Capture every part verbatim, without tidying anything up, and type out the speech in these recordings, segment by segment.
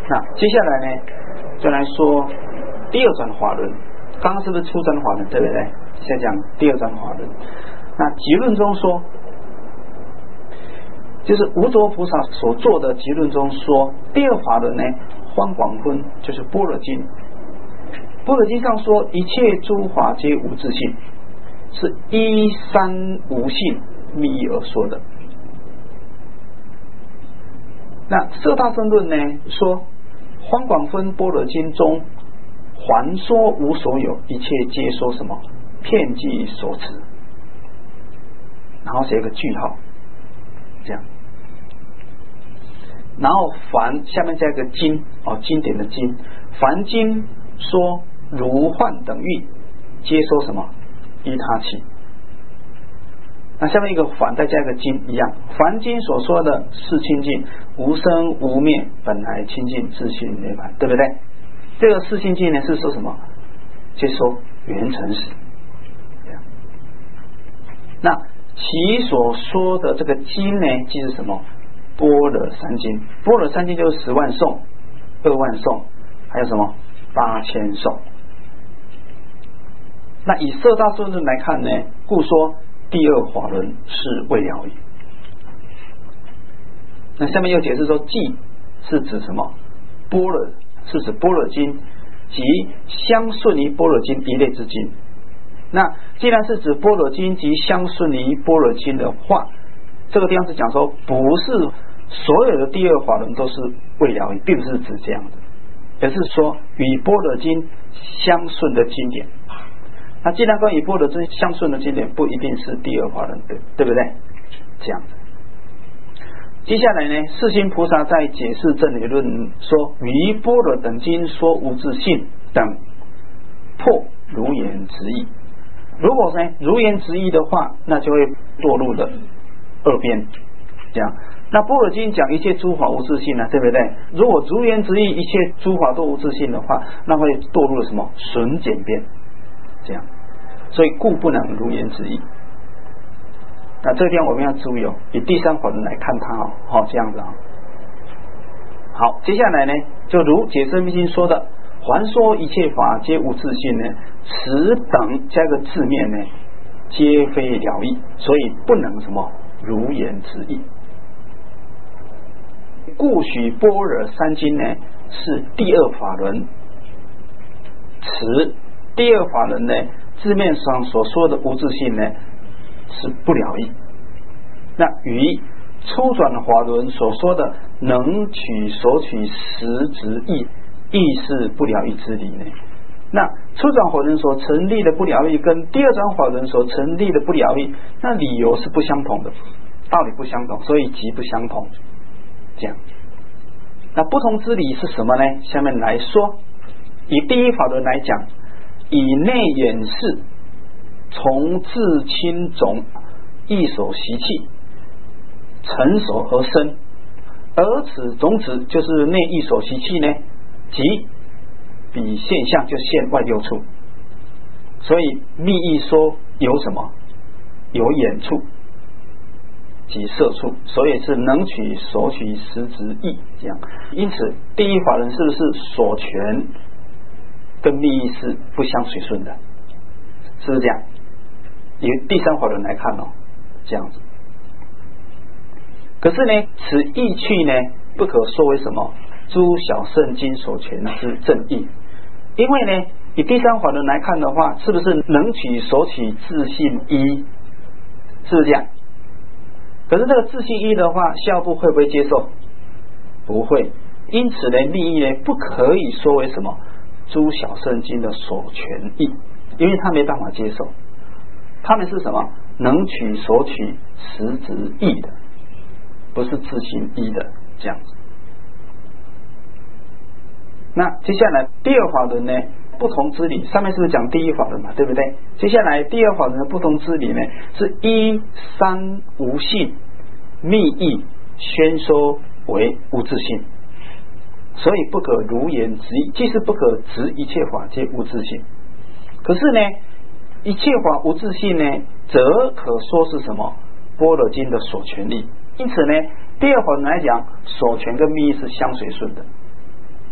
那接下来呢，就来说第二转法轮。刚刚是不是初转法轮，对不对？现在讲第二转法轮。那结论中说，就是无着菩萨所做的结论中说，第二法轮呢，方广分就是般若经。般若经上说，一切诸法皆无自性，是依三无性密意而说的。那摄大乘论呢说，方广分般若经中还说无所有，一切皆说什么遍计所持，然后写一个句号，这样，然后凡下面加一个经哦，经典的经，凡经说如幻等欲，皆说什么依他起。那下面一个凡再加一个经一样，凡经所说的是清净，无生无灭，本来清净，自性涅槃，对不对？这个四性境呢是说什么？接收缘成实。那其所说的这个经呢，即是什么？般若三经。般若三经就是十万颂、二万颂，还有什么八千颂。那以摄大乘论来看呢，故说第二法轮是未了义。那下面又解释说，寂是指什么？般若是指般若经及相顺于般若经一类之经。那既然是指般若经及相顺于般若经的话，这个地方是讲说，不是所有的第二法轮都是未了义，并不是指这样的，而是说与般若经相顺的经典。那既然跟与般若经相顺的经典，不一定是第二法轮，对对不对？这样子。接下来呢，世心菩萨在解释正理论说，于般若等经说无自性等，破如言直义。如果呢如言直义的话，那就会堕入了二边。这样，那般若经讲一切诸法无自性呢，对不对？如果如言直义，一切诸法都无自性的话，那会堕入了什么损减边？这样，所以故不能如言直义。那这个地方我们要注意哦，以第三法轮来看它哦，好这样子啊、哦。好，接下来呢，就如解释密经说的，还说一切法皆无自性呢，此等加个字面呢，皆非了义，所以不能什么如言直义。故许般若三经呢是第二法轮，此第二法轮呢字面上所说的无自性呢是不了义。那与初转法轮所说的能取所取实质义，亦是不了义之理呢？那初转法轮所成立的不了义，跟第二转法轮所成立的不了义，那理由是不相同的，道理不相同，所以即不相同。这样，那不同之理是什么呢？下面来说，以第一法轮来讲，以内眼识从自亲种一所习气成熟而生，而此种子就是内一所习气呢，即比现象就现外六处。所以密意说有什么？有眼处即色处，所以是能取所取实质义。这样，因此第一法轮是不是所权跟密意是不相随顺的？是不是这样？以第三法轮来看哦，这样子。可是呢，此义趣呢，不可说为什么诸小圣经所权之正义。因为呢，以第三法轮来看的话，是不是能取所取自性一？是不是这样？可是这个自性一的话，下部会不会接受？不会。因此呢，密意呢不可以说为什么诸小圣经的所权义，因为他没办法接受。他们是什么？能取所取实质义的，不是自性一的，这样子。那接下来第二法轮呢，不同之理，上面是不是讲第一法轮嘛，对不对？接下来第二法轮的不同之理呢，是依三无性密意宣说为无自性，所以不可如言直义。即是不可执一切法皆无自性，可是呢，一切法无自性呢，则可说是什么？般若经的所权力。因此呢，第二法轮来讲，所权跟密意是相随顺的。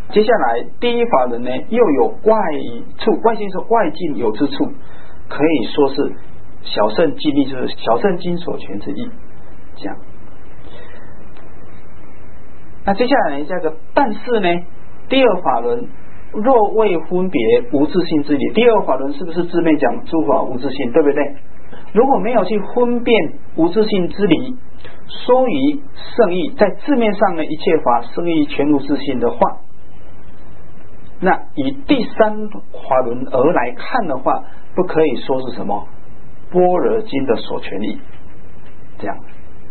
接下来第一法人呢又有外处，外境是外境有之处，可以说是小圣经力，就是小圣经所全之意。这样，那接下来这个但是呢，第二法轮若未分别无自性之理，第二法轮是不是字面讲诸法无自性，对不对？如果没有去分辨无自性之理，说于圣义，在字面上的一切法圣义全无自性的话，那以第三法轮而来看的话，不可以说是什么般若经的所全义，这样，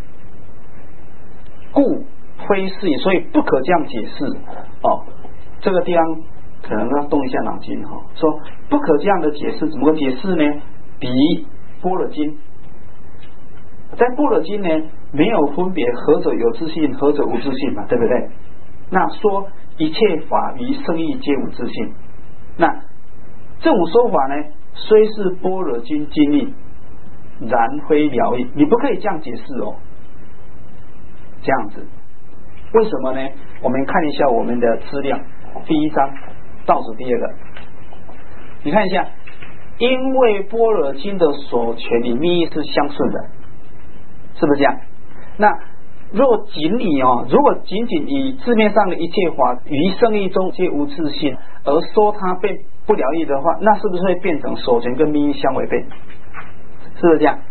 故非是，所以不可这样解释哦。这个地方可能要动一下脑筋哈、哦，说不可这样的解释，怎么个解释呢？比般若经，在般若经呢没有分别何者有自性，何者无自性嘛，对不对？那说一切法于圣义皆无自性，那这种说法呢，虽是般若经经义，然非了义，你不可以这样解释哦。这样子，为什么呢？我们看一下我们的资料，第一章倒数第二个，你看一下，因为般若经的所全理密意是相顺的，是不是这样？那若仅以哦，如果仅仅以字面上的一切法于圣义中皆无自性，而说它变不了义的话，那是不是会变成所全跟密意相违背？是不是这样？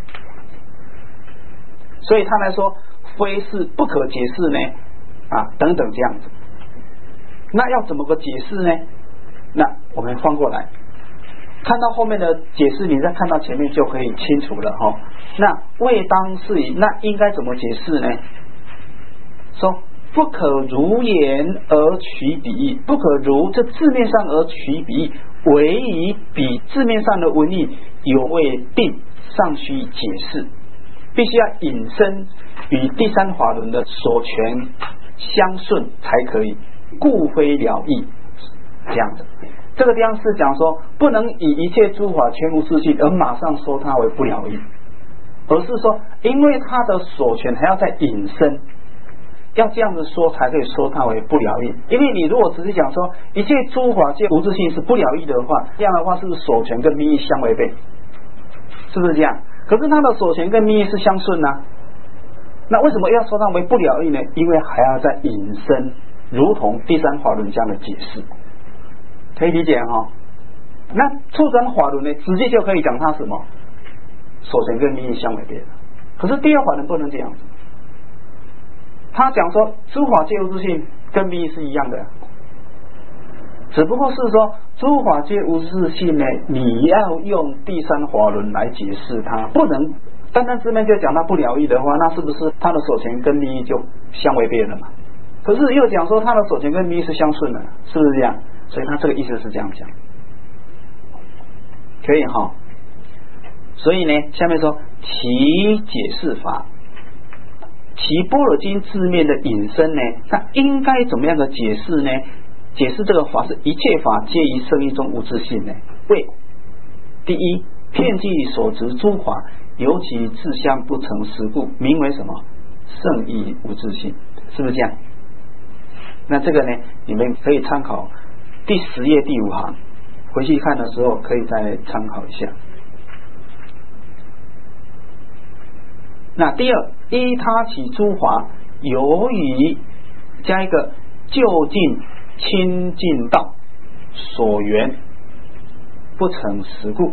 所以他来说，非是不可解释呢，啊，等等这样子。那要怎么个解释呢？那我们翻过来，看到后面的解释，你再看到前面就可以清楚了哈、哦。那未当是以，那应该怎么解释呢？说不可如言而取比喻，不可如这字面上而取比喻，唯以比字面上的文义有未定，尚需解释，必须要引申与第三法轮的所全相顺才可以，故非了义。这样子，这个地方是讲说，不能以一切诸法全无自性而马上说它为不了义，而是说，因为它的所全还要再引申。要这样子说才可以说它为不了义，因为你如果只是讲说一切诸法皆无自性是不了义的话，这样的话是不是所全跟密意相违背？是不是这样？可是它的所全跟密意是相顺啊，那为什么要说它为不了义呢？因为还要再引申，如同第三法轮这样的解释，可以理解哈、哦？那初三法轮呢，直接就可以讲它什么所全跟密意相违背了。可是第二法轮不能这样子。他讲说诸法皆无自性跟密意是一样的，只不过是说诸法皆无自性呢，你要用第三法轮来解释它，不能单单字面就讲它不了义的话，那是不是他的所全跟密意就相违背了嘛？可是又讲说他的所全跟密意是相顺的，是不是这样？所以他这个意思是这样讲，可以哈。所以呢，下面说其解释法。其般若经字面的引申呢，那应该怎么样的解释呢？解释这个法是一切法皆于圣义中无自性呢？为第一，遍计所执诸法，尤其自相不成实故，名为什么？圣义无自性，是不是这样？那这个呢，你们可以参考第十页第五行，回去看的时候可以再参考一下。那第二，依他起诸法，由于加一个就近亲近道所缘，不成实故。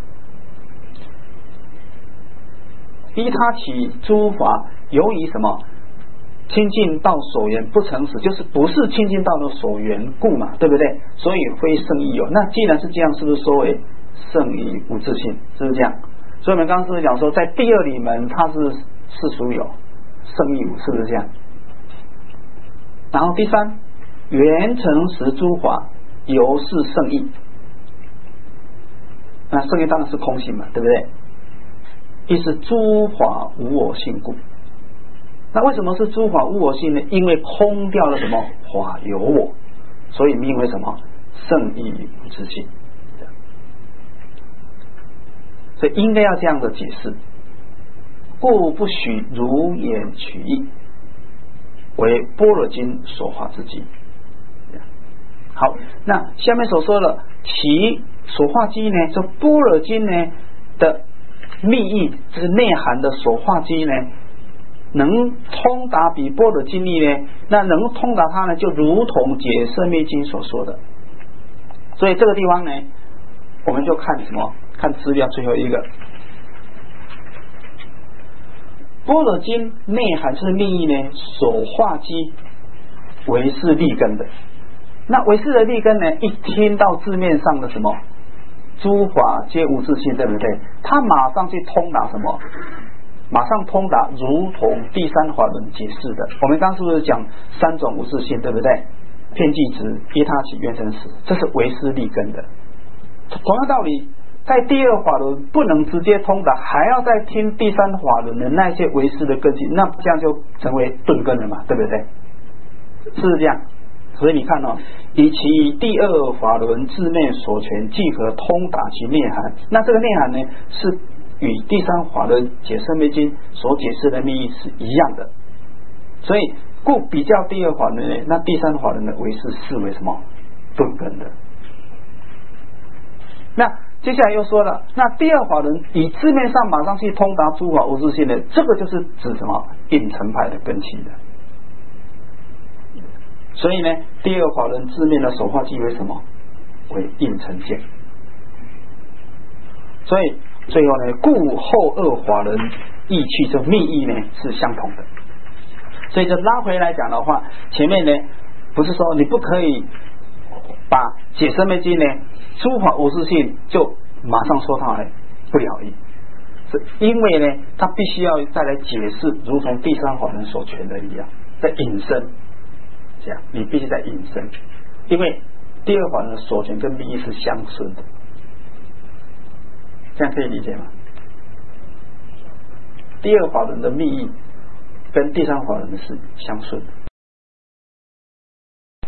依他起诸法，由于什么？亲近道所缘不成实，就是不是亲近道的所缘故嘛，对不对？所以非圣义有。那既然是这样，是不是说为圣义无自性？是不是这样？所以我们刚刚是不是讲说，在第二里面它是世俗有，圣义无，是不是这样？然后第三，缘成实诸法，由是圣义。那圣义当然是空性嘛，对不对？意思诸法无我性故。那为什么是诸法无我性呢？因为空掉了什么？法有我，所以名为什么？圣义无自性。所以应该要这样的解释，故不许如言取义，为般若经所化之机。 好，那下面所说的其所化机呢，就般若经呢的密意，就是内涵的所化机呢，能通达比般若经义呢，那能通达它呢，就如同解深密经所说的。所以这个地方呢，我们就看什么？看资料最后一个。般若经内涵是密意呢，所化机为是立根的。那为是的立根呢，一听到字面上的什么诸法皆无自性，对不对？他马上去通达什么？马上通达如同第三法轮解释的。我们刚是不是讲三种无自性，对不对？遍计执、依他起、缘生死，这是为是立根的。同样道理，在第二法轮不能直接通达，还要再听第三法轮的那些为是的根基，那这样就成为顿根了嘛，对不对？是不是这样？所以你看哦，以其第二法轮自内所权，即可通达其内涵。那这个内涵呢，是与第三法轮解深密经所解释的密意是一样的。所以故比较第二法轮呢，那第三法轮的为是视为什么？顿根的。那接下来又说了，那第二法轮以字面上马上去通达诸法无自性的，这个就是指什么？应成派的根器的。所以呢，第二法轮字面的所化机为什么？为应成见。所以最后呢，故后二法轮意趣这密意呢是相同的。所以就拉回来讲的话，前面呢不是说你不可以把解深密经呢诸法无自性就马上说它呢不了义，是因为呢它必须要再来解释，如同第三法轮所权的一样，在引申。这样你必须在引申，因为第二法轮的所权跟密意是相顺的，这样可以理解吗？第二法轮的密意跟第三法轮的是相顺的，